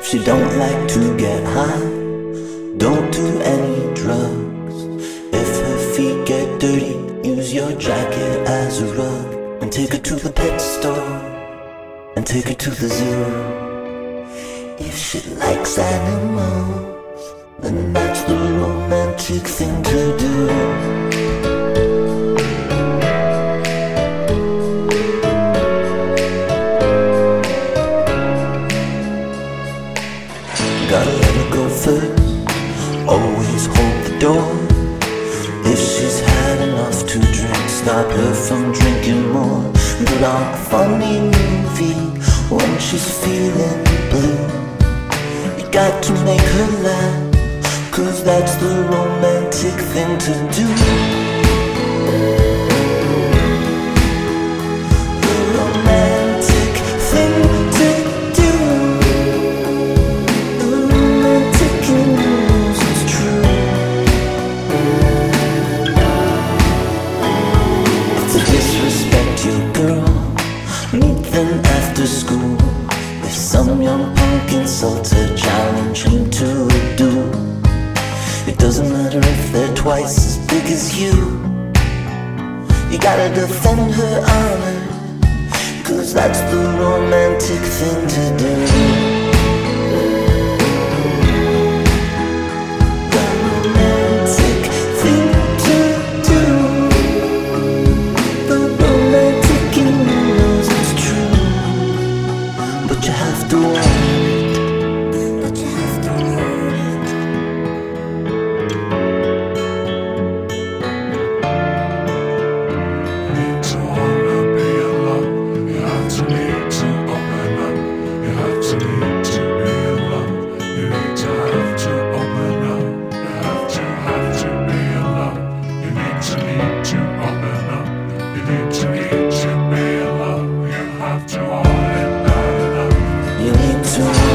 She don't like to get high, don't do any drugs. If her feet get dirty, use your jacket as a rug. And take her to the pet store, and take her to the zoo. If she likes animals, then that's the romantic thing to do. Gotta let her go first, always hold the door. If she's had enough to drink, stop her from drinking more. Put on a funny movie when she's feeling blue. You got to make her laugh, 'cause that's the romantic thing to do. The romantic thing to do. The romantic news is true. To disrespect your girl, meet them after school. If some young punk insults her, challenge him to a duel. It doesn't matter if they're twice as big as you. You gotta defend her honor, 'cause that's the romantic thing to do. The romantic thing to do. The romantic knows it's true, but you have to want it. But you have to want it. Need to wanna be alone. You have to need to open up. You have to need to be alone. You need to have to open up. You have to be alone. You need to open up. You need to be alone. You have to want it bad enough. You need to